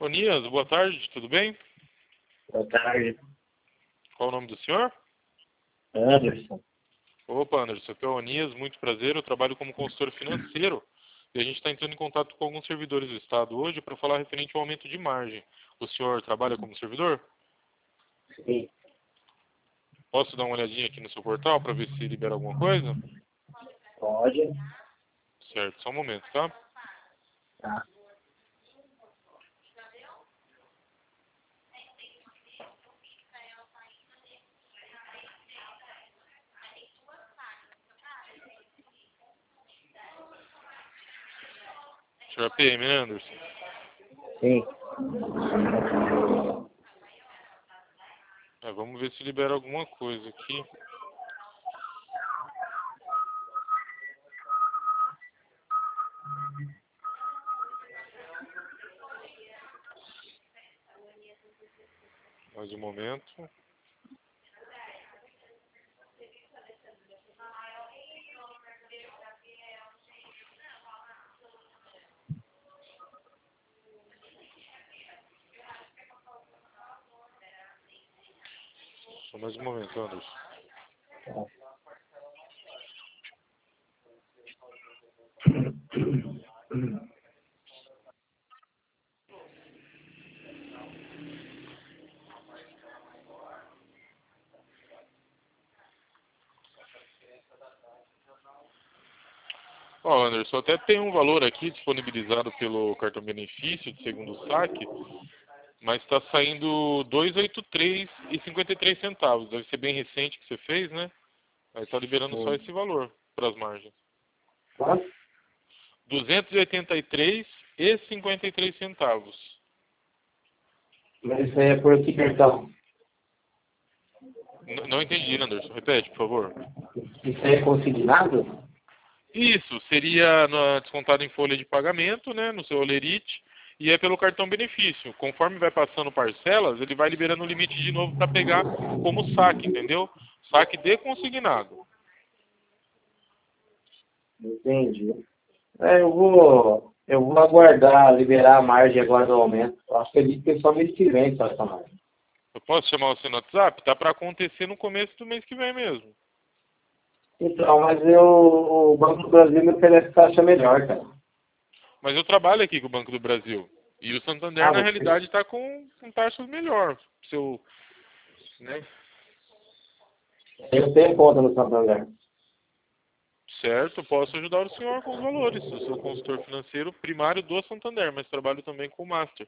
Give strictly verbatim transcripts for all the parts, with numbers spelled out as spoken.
Onias, boa tarde, tudo bem? Boa tarde. Qual o nome do senhor? Anderson. Opa, Anderson, aqui é o Onias, muito prazer. Eu trabalho como consultor financeiro e a gente está entrando em contato com alguns servidores do Estado hoje para falar referente ao aumento de margem. O senhor trabalha como servidor? Sim. Posso dar uma olhadinha aqui no seu portal para ver se libera alguma coisa? Pode. Certo, só um momento, tá? Tá. O senhor é P M, né, Anderson? Sim. É, vamos ver se libera alguma coisa aqui. Mais um momento. Só mais um momento, Anderson. Tá. Ó, Anderson, até tem um valor aqui disponibilizado pelo cartão benefício de segundo saque, mas está saindo duzentos e oitenta e três reais e cinquenta e três centavos. Deve ser bem recente que você fez, né? Aí está liberando só Sim. esse valor para as margens. Quanto? duzentos e oitenta e três reais e cinquenta e três centavos. Mas isso aí é por que cartão? N- Não entendi, Anderson. Repete, por favor. Isso aí é consignado? Isso, seria na- descontado em folha de pagamento, né, no seu olerite, e é pelo cartão benefício. Conforme vai passando parcelas, ele vai liberando o limite de novo para pegar como saque, entendeu? Saque de consignado. Entendi. É, eu vou, eu vou aguardar liberar a margem agora do aumento. Eu acredito que é só mês que vem só essa margem. Eu posso chamar você no WhatsApp? Tá para acontecer no começo do mês que vem mesmo. Então, mas eu, o Banco do Brasil me oferece taxa melhor, cara. Mas eu trabalho aqui com o Banco do Brasil. E o Santander, Ah, na você, realidade, está com, com taxas melhor. Seu, né? eu tenho conta no Santander. Certo, posso ajudar o senhor com os valores. Eu sou consultor financeiro primário do Santander, mas trabalho também com o Master.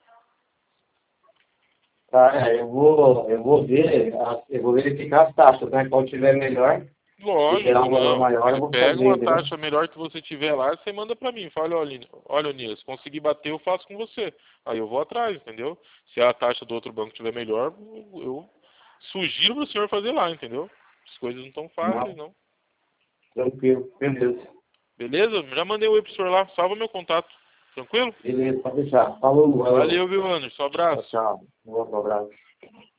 Tá, é, eu vou, eu vou ver, as- eu vou verificar as taxas, né? Qual tiver melhor, liberar Lógico, um valor não. maior, eu Você vou pega fazer, uma entendeu? taxa melhor que você tiver lá, você manda pra mim. Fala, olha, olha, Nias, consegui bater, eu faço com você. Aí eu vou atrás, entendeu? Se a taxa do outro banco tiver melhor, eu sugiro pro senhor fazer lá, entendeu? As coisas não tão fáceis, Não, não. tranquilo, beleza. Beleza? Já mandei o oi pro senhor lá, salva meu contato. Tranquilo? Beleza, pode deixar. Falou, valeu. Valeu, viu, Anderson? Um Tchau, abraço. tchau. Um outro abraço.